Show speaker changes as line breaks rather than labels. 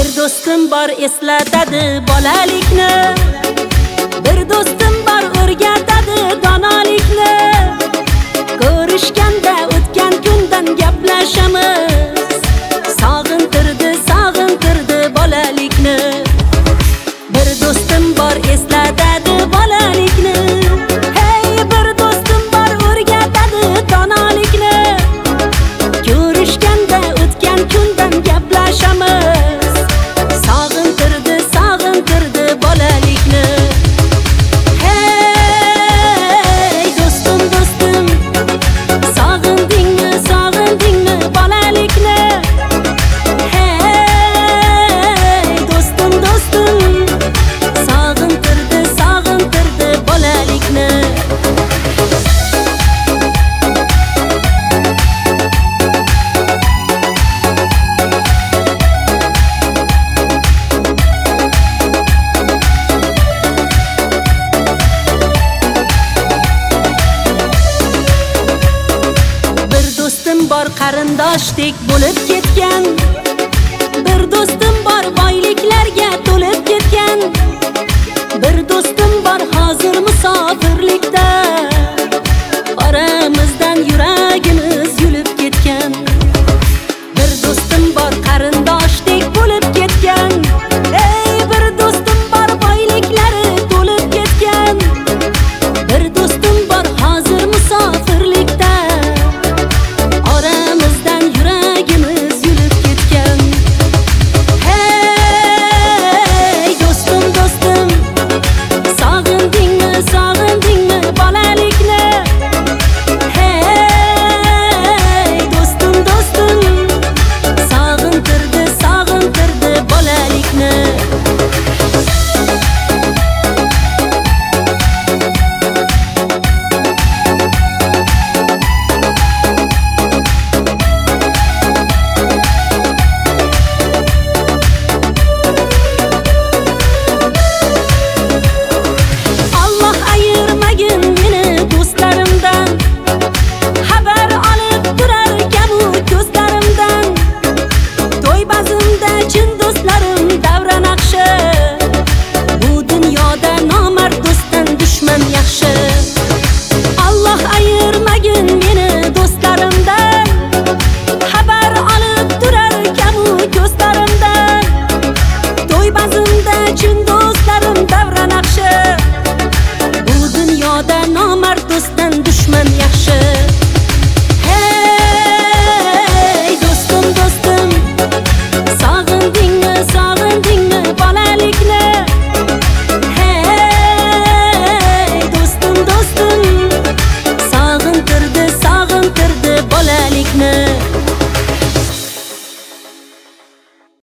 Bir do'stim bor eslatadi bolalikni, bir do'stim bor o'rgatadi donolikni. Ko'rishganda o'tgan kundan gaplashamiz, sog'intirdi bolalikni. Bir do'stim bor eslatadi bolalikni, hey bir do'stim bor o'rgatadi donolikni. Ko'rishganda o'tgan kundan gaplashamiz, sog'intirdi bolalikni. Hey do'stim sog'indingmi bolalikni? Hey do'stim sog'intirdi bolalikni. Bor qarindoshdek bo'lib ketgan, bir do'stim bor boyliklarga to'lib ketgan, bir do'stim bor hozir musofirlikda.